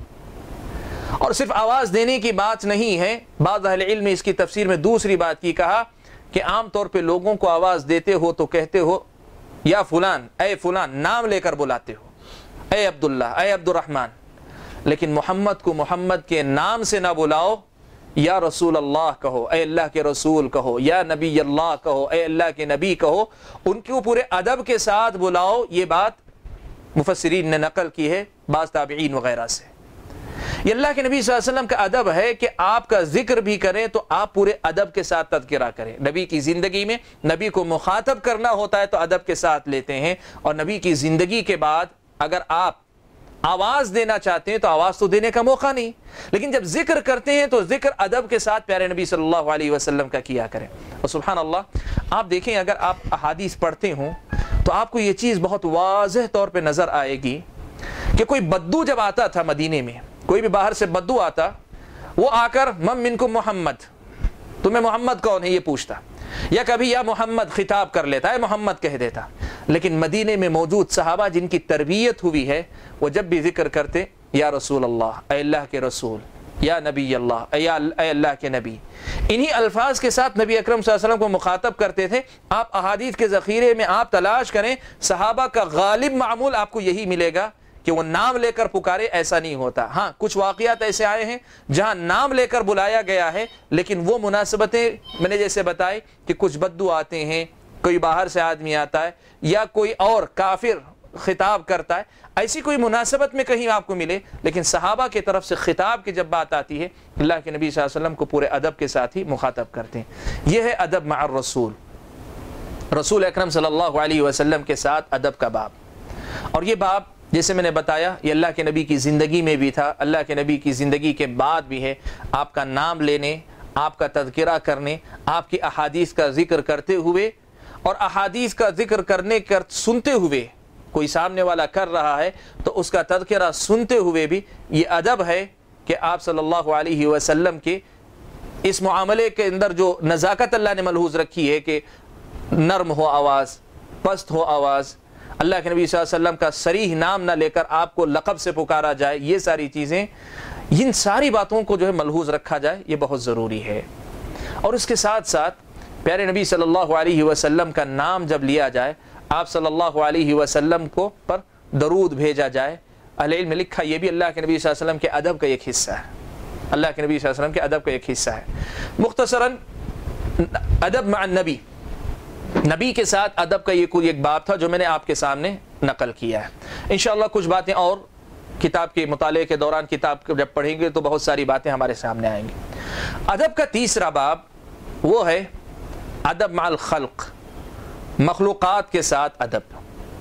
اور صرف آواز دینے کی بات نہیں ہے, بعض اہل علم اس کی تفسیر میں دوسری بات کی کہا کہ عام طور پہ لوگوں کو آواز دیتے ہو تو کہتے ہو یا فلان, اے فلان, نام لے کر بلاتے ہو, اے عبداللہ, اے عبد الرحمن, لیکن محمد کو محمد کے نام سے نہ بلاؤ, یا رسول اللہ کہو, اے اللہ کے رسول کہو, یا نبی اللہ کہو, اے اللہ کے نبی کہو, ان کو پورے ادب کے ساتھ بلاؤ. یہ بات مفسرین نے نقل کی ہے بعض تابعین وغیرہ سے. یہ اللہ کے نبی صلی اللہ علیہ وسلم کا ادب ہے کہ آپ کا ذکر بھی کریں تو آپ پورے ادب کے ساتھ تذکرہ کریں. نبی کی زندگی میں نبی کو مخاطب کرنا ہوتا ہے تو ادب کے ساتھ لیتے ہیں, اور نبی کی زندگی کے بعد اگر آپ آواز دینا چاہتے ہیں تو آواز تو دینے کا موقع نہیں, لیکن جب ذکر کرتے ہیں تو ذکر ادب کے ساتھ پیارے نبی صلی اللہ علیہ وسلم کا کیا کریں. اور سبحان اللہ آپ دیکھیں اگر آپ احادیث پڑھتے ہوں تو آپ کو یہ چیز بہت واضح طور پہ نظر آئے گی کہ کوئی بدو جب آتا تھا مدینے میں, کوئی بھی باہر سے بدو آتا, وہ آ کر من منکم محمد, تمہیں محمد کون ہے یہ پوچھتا, یا کبھی یا محمد خطاب کر لیتا ہے, محمد کہہ دیتا. لیکن مدینے میں موجود صحابہ جن کی تربیت ہوئی ہے وہ جب بھی ذکر کرتے یا رسول اللہ, اے اللہ کے رسول, یا نبی اللہ, اے اللہ کے نبی, انہی الفاظ کے ساتھ نبی اکرم صلی اللہ علیہ وسلم کو مخاطب کرتے تھے. آپ احادیث کے ذخیرے میں آپ تلاش کریں, صحابہ کا غالب معمول آپ کو یہی ملے گا کہ وہ نام لے کر پکارے, ایسا نہیں ہوتا. ہاں کچھ واقعات ایسے آئے ہیں جہاں نام لے کر بلایا گیا ہے, لیکن وہ مناسبتیں میں نے جیسے بتائی کہ کچھ بدو آتے ہیں, کوئی باہر سے آدمی آتا ہے, یا کوئی اور کافر خطاب کرتا ہے, ایسی کوئی مناسبت میں کہیں آپ کو ملے. لیکن صحابہ کی طرف سے خطاب کی جب بات آتی ہے اللہ کے نبی صلی اللہ علیہ وسلم کو پورے ادب کے ساتھ ہی مخاطب کرتے ہیں. یہ ہے ادب مع الرسول, رسول اکرم صلی اللہ علیہ وسلم کے ساتھ ادب کا باب. اور یہ باب جیسے میں نے بتایا یہ اللہ کے نبی کی زندگی میں بھی تھا, اللہ کے نبی کی زندگی کے بعد بھی ہے. آپ کا نام لینے, آپ کا تذکرہ کرنے, آپ کی احادیث کا ذکر کرتے ہوئے, اور احادیث کا ذکر کرنے کر سنتے ہوئے, کوئی سامنے والا کر رہا ہے تو اس کا تذکرہ سنتے ہوئے بھی یہ ادب ہے کہ آپ صلی اللہ علیہ وسلم کے اس معاملے کے اندر جو نزاکت اللہ نے ملحوظ رکھی ہے کہ نرم ہو آواز, پست ہو آواز, اللہ کے نبی صلی اللہ علیہ وسلم کا صریح نام نہ لے کر آپ کو لقب سے پکارا جائے، یہ ساری چیزیں، ان ساری باتوں کو جو ہے ملحوظ رکھا جائے، یہ بہت ضروری ہے۔ اور اس کے ساتھ ساتھ پیارے نبی صلی اللہ علیہ وسلم کا نام جب لیا جائے، آپ صلی اللہ علیہ وسلم کو پر درود بھیجا جائے۔ اہل علم نے لکھا یہ بھی اللہ کے نبی صلی اللہ علیہ وسلم کے ادب کا ایک حصہ ہے، اللہ کے نبی صلی اللہ علیہ وسلم کے ادب کا ایک حصہ ہے۔ مختصراً ادب مع النبی، نبی کے ساتھ ادب کا یہ کوئی ایک باب تھا جو میں نے آپ کے سامنے نقل کیا ہے۔ انشاءاللہ کچھ باتیں اور کتاب کے مطالعے کے دوران، کتاب جب پڑھیں گے تو بہت ساری باتیں ہمارے سامنے آئیں گی۔ ادب کا تیسرا باب وہ ہے ادب مع الخلق، مخلوقات کے ساتھ ادب۔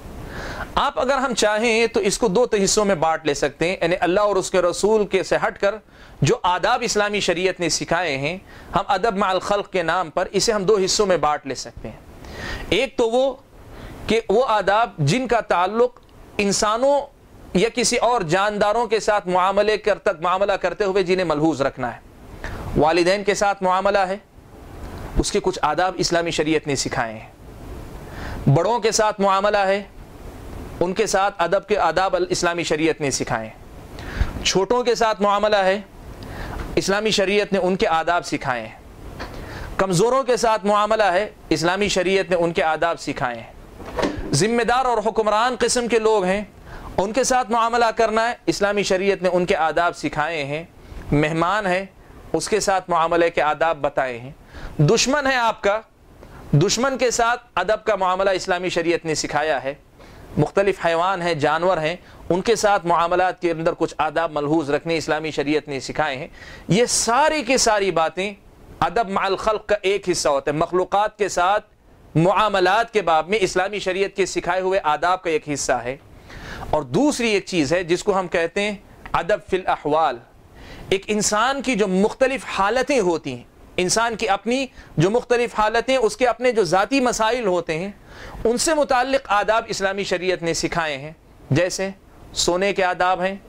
آپ اگر ہم چاہیں تو اس کو دو حصوں میں بانٹ لے سکتے ہیں، یعنی اللہ اور اس کے رسول کے سے ہٹ کر جو آداب اسلامی شریعت نے سکھائے ہیں، ہم ادب مع الخلق کے نام پر اسے ہم دو حصوں میں بانٹ لے سکتے ہیں۔ ایک تو وہ کہ وہ آداب جن کا تعلق انسانوں یا کسی اور جانداروں کے ساتھ معاملے کر تک معاملہ کرتے ہوئے جنہیں ملحوظ رکھنا ہے۔ والدین کے ساتھ معاملہ ہے، اس کے کچھ آداب اسلامی شریعت نے سکھائے ہیں۔ بڑوں کے ساتھ معاملہ ہے، ان کے ساتھ ادب کے آداب اسلامی شریعت نے سکھائے ہیں۔ چھوٹوں کے ساتھ معاملہ ہے، اسلامی شریعت نے ان کے آداب سکھائے ہیں۔ کمزوروں کے ساتھ معاملہ ہے، اسلامی شریعت نے ان کے آداب سکھائے ہیں۔ ذمہ دار اور حکمران قسم کے لوگ ہیں، ان کے ساتھ معاملہ کرنا ہے، اسلامی شریعت نے ان کے آداب سکھائے ہیں۔ مہمان ہے، اس کے ساتھ معاملے کے آداب بتائے ہیں۔ دشمن ہے آپ کا، دشمن کے ساتھ ادب کا معاملہ اسلامی شریعت نے سکھایا ہے۔ مختلف حیوان ہیں، جانور ہیں، ان کے ساتھ معاملات کے اندر کچھ آداب ملحوظ رکھنے اسلامی شریعت نے سکھائے ہیں۔ یہ ساری کی ساری باتیں ادب مع الخلق کا ایک حصہ ہوتا ہے۔ مخلوقات کے ساتھ معاملات کے باب میں اسلامی شریعت کے سکھائے ہوئے آداب کا ایک حصہ ہے۔ اور دوسری ایک چیز ہے جس کو ہم کہتے ہیں ادب فی الاحوال، ایک انسان کی جو مختلف حالتیں ہوتی ہیں، انسان کی اپنی جو مختلف حالتیں، اس کے اپنے جو ذاتی مسائل ہوتے ہیں، ان سے متعلق آداب اسلامی شریعت نے سکھائے ہیں۔ جیسے سونے کے آداب ہیں،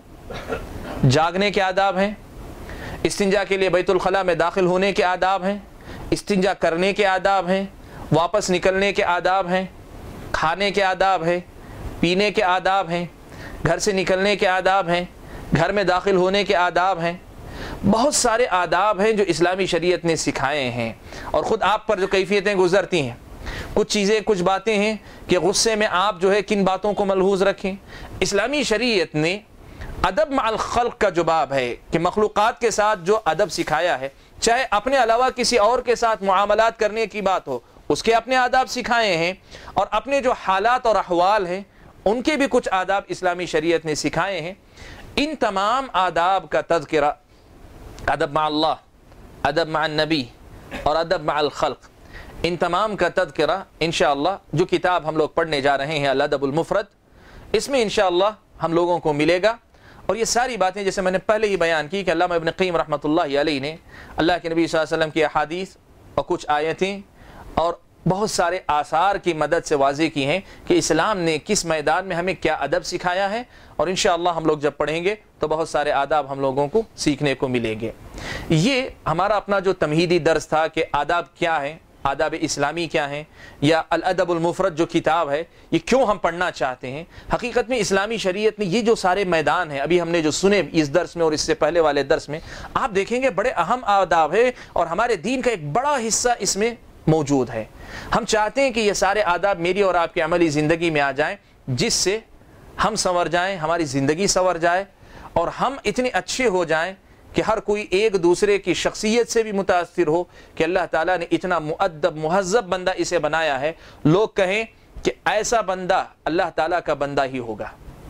جاگنے کے آداب ہیں، استنجا کے لیے بیت الخلاء میں داخل ہونے کے آداب ہیں، استنجا کرنے کے آداب ہیں، واپس نکلنے کے آداب ہیں، کھانے کے آداب ہیں، پینے کے آداب ہیں، گھر سے نکلنے کے آداب ہیں، گھر میں داخل ہونے کے آداب ہیں۔ بہت سارے آداب ہیں جو اسلامی شریعت نے سکھائے ہیں، اور خود آپ پر جو کیفیتیں گزرتی ہیں، کچھ چیزیں کچھ باتیں ہیں کہ غصے میں آپ جو ہے کن باتوں کو ملحوظ رکھیں۔ اسلامی شریعت نے ادب مع الخلق کا جو باب ہے کہ مخلوقات کے ساتھ جو ادب سکھایا ہے، چاہے اپنے علاوہ کسی اور کے ساتھ معاملات کرنے کی بات ہو، اس کے اپنے آداب سکھائے ہیں، اور اپنے جو حالات اور احوال ہیں ان کے بھی کچھ آداب اسلامی شریعت نے سکھائے ہیں۔ ان تمام آداب کا تذکرہ ادب مع اللہ، ادب مع النبی اور ادب مع الخلق، ان تمام کا تذکرہ انشاءاللہ جو کتاب ہم لوگ پڑھنے جا رہے ہیں الادب المفرد، اس میں انشاءاللہ ہم لوگوں کو ملے گا۔ اور یہ ساری باتیں جیسے میں نے پہلے ہی بیان کی کہ علامہ ابن قیم رحمۃ اللہ علیہ نے اللہ کے نبی صلی اللہ علیہ وسلم کی احادیث اور کچھ آیتیں اور بہت سارے آثار کی مدد سے واضح کی ہیں کہ اسلام نے کس میدان میں ہمیں کیا ادب سکھایا ہے، اور انشاءاللہ ہم لوگ جب پڑھیں گے تو بہت سارے آداب ہم لوگوں کو سیکھنے کو ملیں گے۔ یہ ہمارا اپنا جو تمہیدی درس تھا کہ آداب کیا ہیں، آداب اسلامی کیا ہیں، یا الادب المفرد جو کتاب ہے یہ کیوں ہم پڑھنا چاہتے ہیں۔ حقیقت میں اسلامی شریعت نے یہ جو سارے میدان ہیں ابھی ہم نے جو سنے اس درس میں اور اس سے پہلے والے درس میں، آپ دیکھیں گے بڑے اہم آداب ہے، اور ہمارے دین کا ایک بڑا حصہ اس میں موجود ہے۔ ہم چاہتے ہیں کہ یہ سارے آداب میری اور آپ کی عملی زندگی میں آ جائیں، جس سے ہم سنور جائیں، ہماری زندگی سنور جائے، اور ہم اتنے اچھے ہو جائیں کہ ہر کوئی ایک دوسرے کی شخصیت سے بھی متاثر ہو کہ اللہ تعالیٰ نے اتنا مؤدب مہذب بندہ اسے بنایا ہے، لوگ کہیں کہ ایسا بندہ اللہ تعالیٰ کا بندہ ہی ہوگا۔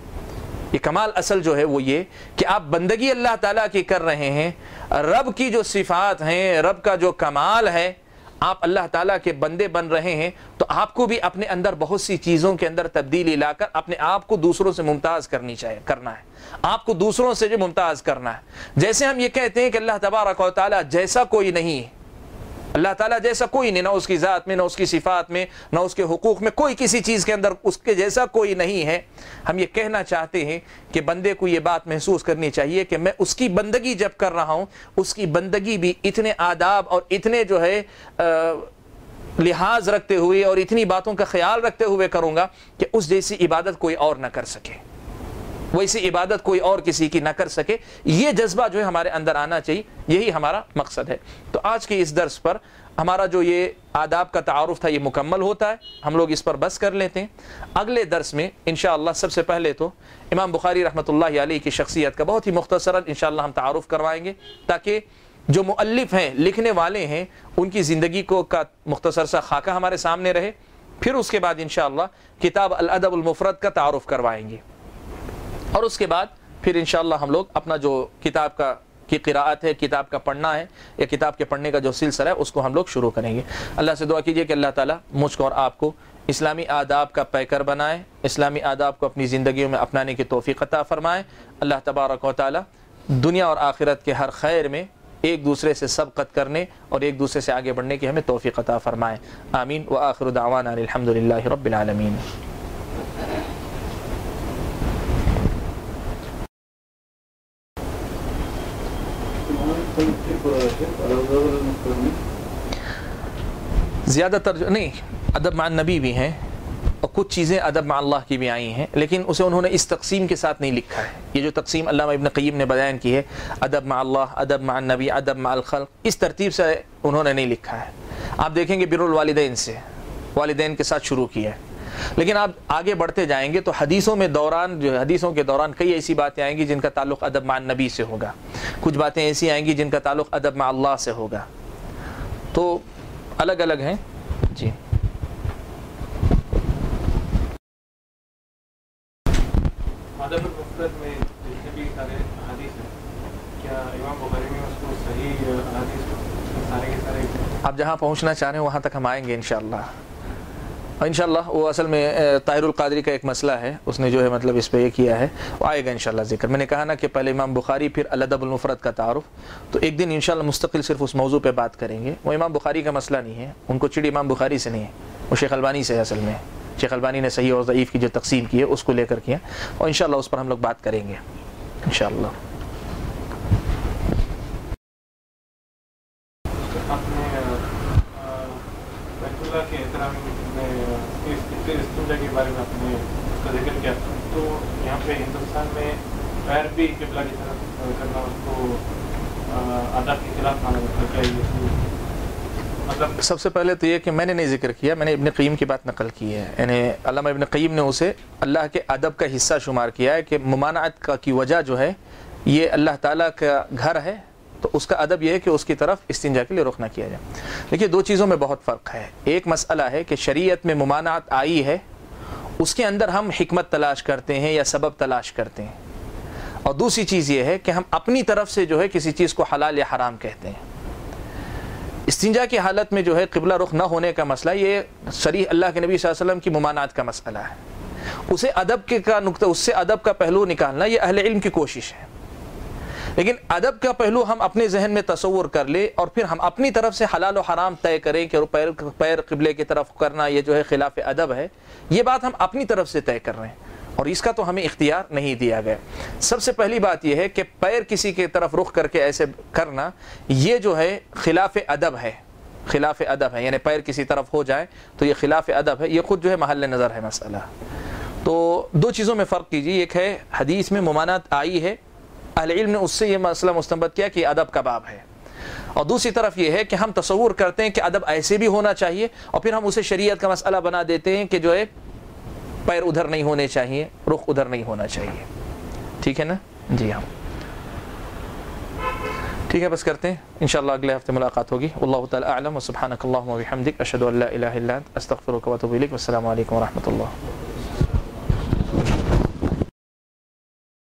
یہ کمال اصل جو ہے وہ یہ کہ آپ بندگی اللہ تعالیٰ کی کر رہے ہیں، رب کی جو صفات ہیں، رب کا جو کمال ہے، آپ اللہ تعالیٰ کے بندے بن رہے ہیں، تو آپ کو بھی اپنے اندر بہت سی چیزوں کے اندر تبدیلی لا کر اپنے آپ کو دوسروں سے ممتاز کرنی چاہیے کرنا ہے، آپ کو دوسروں سے جو ممتاز کرنا ہے۔ جیسے ہم یہ کہتے ہیں کہ اللہ تبارک و تعالیٰ جیسا کوئی نہیں، اللہ تعالیٰ جیسا کوئی نہیں، نہ اس کی ذات میں، نہ اس کی صفات میں، نہ اس کے حقوق میں، کوئی کسی چیز کے اندر اس کے جیسا کوئی نہیں ہے۔ ہم یہ کہنا چاہتے ہیں کہ بندے کو یہ بات محسوس کرنی چاہیے کہ میں اس کی بندگی جب کر رہا ہوں، اس کی بندگی بھی اتنے آداب اور اتنے جو ہے لحاظ رکھتے ہوئے اور اتنی باتوں کا خیال رکھتے ہوئے کروں گا کہ اس جیسی عبادت کوئی اور نہ کر سکے، ویسی عبادت کوئی اور کسی کی نہ کر سکے. یہ جذبہ جو ہے ہمارے اندر آنا چاہیے، یہی ہمارا مقصد ہے. تو آج کے اس درس پر ہمارا جو یہ آداب کا تعارف تھا یہ مکمل ہوتا ہے، ہم لوگ اس پر بس کر لیتے ہیں. اگلے درس میں انشاءاللہ سب سے پہلے تو امام بخاری رحمۃ اللہ علیہ کی شخصیت کا بہت ہی مختصراً انشاءاللہ ہم تعارف کروائیں گے، تاکہ جو مؤلف ہیں، لکھنے والے ہیں، ان کی زندگی کو کا مختصر سا خاکہ ہمارے سامنے رہے. پھر اس کے بعد انشاءاللہ کتاب الادب المفرد کا تعارف کروائیں گے، اور اس کے بعد پھر انشاءاللہ ہم لوگ اپنا جو کتاب کا کی قراءت ہے، کتاب کا پڑھنا ہے یا کتاب کے پڑھنے کا جو سلسلہ ہے اس کو ہم لوگ شروع کریں گے. اللہ سے دعا کیجئے کہ اللہ تعالیٰ مجھ کو اور آپ کو اسلامی آداب کا پیکر بنائے، اسلامی آداب کو اپنی زندگیوں میں اپنانے کی توفیق عطا فرمائے. اللہ تبارک و تعالیٰ دنیا اور آخرت کے ہر خیر میں ایک دوسرے سے سبقت کرنے اور ایک دوسرے سے آگے بڑھنے کی ہمیں توفیق عطا فرمائے. آمین. وآخر دعوانا الحمدللہ رب العالمین. زیادہ تر نہیں، ادب مع النبی بھی ہیں اور کچھ چیزیں ادب مع اللہ کی بھی آئی ہیں، لیکن اسے انہوں نے اس تقسیم کے ساتھ نہیں لکھا ہے. یہ جو تقسیم علامہ ابن قیم نے بیان کی ہے، ادب مع اللہ، ادب مع النبی، ادب مع الخلق، اس ترتیب سے انہوں نے نہیں لکھا ہے. آپ دیکھیں گے بر الوالدین سے، والدین کے ساتھ شروع کیا ہے، لیکن آپ آگے بڑھتے جائیں گے تو حدیثوں میں دوران جو حدیثوں کے دوران کئی ایسی باتیں آئیں گی جن کا تعلق ادب مع النبی سے ہوگا، کچھ باتیں ایسی آئیں گی جن کا تعلق ادب مع اللہ سے ہوگا. تو الگ الگ ہیں. جی ادب المفرد میں جتنے بھی سارے حدیث ہیں، کیا امام بخاری میں اس کو صحیح حدیث سارے کے سارے؟ آپ جہاں پہنچنا چاہ رہے ہیں وہاں تک ہم آئیں گے انشاءاللہ. انشاءاللہ وہ اصل میں طاہر القادری کا ایک مسئلہ ہے، اس نے جو ہے مطلب اس پہ یہ کیا ہے، وہ آئے گا انشاءاللہ ذکر. میں نے کہا نا کہ پہلے امام بخاری پھر الادب المفرد کا تعارف، تو ایک دن انشاءاللہ مستقل صرف اس موضوع پہ بات کریں گے. وہ امام بخاری کا مسئلہ نہیں ہے، ان کو چڑی امام بخاری سے نہیں ہے، وہ شیخ البانی سے اصل میں. شیخ البانی نے صحیح اور ضعیف کی جو تقسیم کی ہے اس کو لے کر کیا، اور انشاءاللہ اس پر ہم لوگ بات کریں گے انشاءاللہ. کے بارے میں آپ نے اس کا ذکر کیا، تو یہاں پہ ہندوستان میں پیر بھی قبلہ کی طرف کرنا اس کو آداب کے خلاف مانا جاتا ہے. مطلب سب سے پہلے تو یہ کہ میں نے نہیں ذکر کیا، میں نے ابن قیم کی بات نقل کی ہے. یعنی علامہ ابن قیم نے اسے اللہ کے ادب کا حصہ شمار کیا ہے کہ ممانعت کا کی وجہ جو ہے یہ اللہ تعالیٰ کا گھر ہے، تو اس کا ادب یہ ہے کہ اس کی طرف استنجا کے لیے رخ نہ کیا جائے. دیکھیے دو چیزوں میں بہت فرق ہے. ایک مسئلہ ہے کہ شریعت میں ممانعت آئی ہے، اس کے اندر ہم حکمت تلاش کرتے ہیں یا سبب تلاش کرتے ہیں، اور دوسری چیز یہ ہے کہ ہم اپنی طرف سے جو ہے کسی چیز کو حلال یا حرام کہتے ہیں. استنجا کی حالت میں جو ہے قبلہ رخ نہ ہونے کا مسئلہ یہ صریح اللہ کے نبی صلی اللہ علیہ وسلم کی ممانعت کا مسئلہ ہے. اسے ادب کے کا نقطہ اس سے ادب کا پہلو نکالنا یہ اہل علم کی کوشش ہے، لیکن ادب کا پہلو ہم اپنے ذہن میں تصور کر لے اور پھر ہم اپنی طرف سے حلال و حرام طے کریں کہ پیر پیر قبلے کی طرف کرنا یہ جو ہے خلاف ادب ہے. یہ بات ہم اپنی طرف سے طے کر رہے ہیں اور اس کا تو ہمیں اختیار نہیں دیا گیا. سب سے پہلی بات یہ ہے کہ پیر کسی کی طرف رخ کر کے ایسے کرنا یہ جو ہے خلاف ادب ہے، خلاف ادب ہے. یعنی پیر کسی طرف ہو جائے تو یہ خلاف ادب ہے، یہ خود جو ہے محل نظر ہے مسئلہ. تو دو چیزوں میں فرق کیجیے. ایک ہے حدیث میں ممانعت آئی ہے، اہل علم نے اس سے یہ مسئلہ مستنبط کیا کہ ادب کا باب ہے، اور دوسری طرف یہ ہے کہ ہم تصور کرتے ہیں کہ ادب ایسے بھی ہونا چاہیے اور پھر ہم اسے شریعت کا مسئلہ بنا دیتے ہیں کہ جو ہے پیر ادھر نہیں ہونے چاہیے، رخ ادھر نہیں ہونا چاہیے. ٹھیک ہے نا؟ جی ہاں ٹھیک ہے، بس کرتے ہیں انشاءاللہ اگلے ہفتے ملاقات ہوگی. واللہ تعالی اعلم، وسبحانک اللہم وبحمدک، اشہد ان لا الہ الا انت، استغفرک واتوب الیک. والسلام علیکم ورحمۃ اللہ.